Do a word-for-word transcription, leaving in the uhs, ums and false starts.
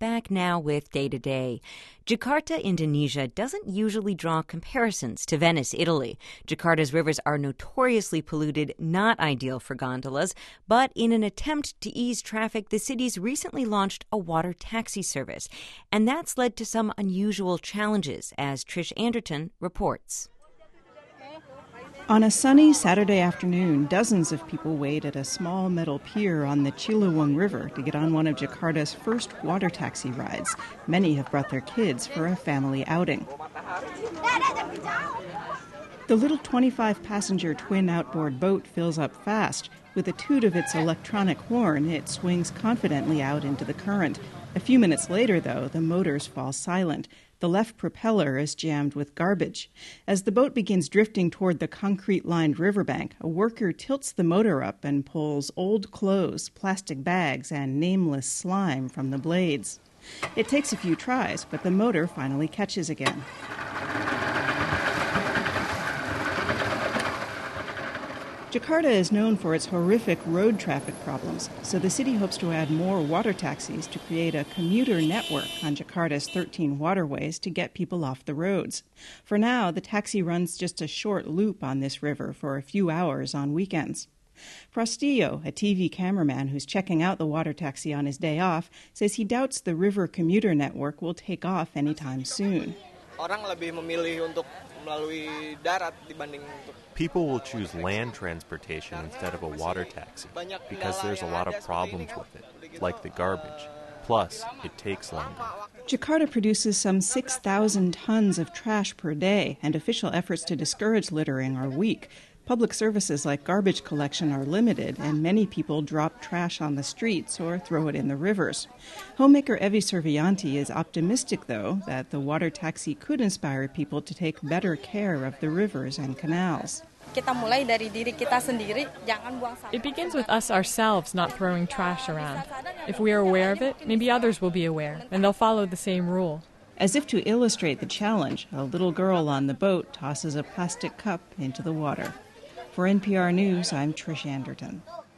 back now with Day to Day. Jakarta, Indonesia doesn't usually draw comparisons to Venice, Italy. Jakarta's rivers are notoriously polluted, not ideal for gondolas, but in an attempt to ease traffic, the city's recently launched a water taxi service. And that's led to some unusual challenges, as Trish Anderton reports. On a sunny Saturday afternoon, dozens of people wait at a small metal pier on the Ciliwung River to get on one of Jakarta's first water taxi rides. Many have brought their kids for a family outing. The little twenty-five passenger twin outboard boat fills up fast. With a toot of its electronic horn, it swings confidently out into the current. A few minutes later, though, the motors fall silent. The left propeller is jammed with garbage. As the boat begins drifting toward the concrete-lined riverbank, a worker tilts the motor up and pulls old clothes, plastic bags, and nameless slime from the blades. It takes a few tries, but the motor finally catches again. Jakarta is known for its horrific road traffic problems, so the city hopes to add more water taxis to create a commuter network on Jakarta's thirteen waterways to get people off the roads. For now, the taxi runs just a short loop on this river for a few hours on weekends. Prostillo, a T V cameraman who's checking out the water taxi on his day off, says he doubts the river commuter network will take off anytime soon. People will choose land transportation instead of a water taxi because there's a lot of problems with it, like the garbage. Plus, it takes longer. Jakarta produces some six thousand tons of trash per day, and official efforts to discourage littering are weak. Public services like garbage collection are limited, and many people drop trash on the streets or throw it in the rivers. Homemaker Evi Servianti is optimistic, though, that the water taxi could inspire people to take better care of the rivers and canals. It begins with us ourselves not throwing trash around. If we are aware of it, maybe others will be aware, and they'll follow the same rule. As if to illustrate the challenge, a little girl on the boat tosses a plastic cup into the water. For N P R News, I'm Trish Anderton.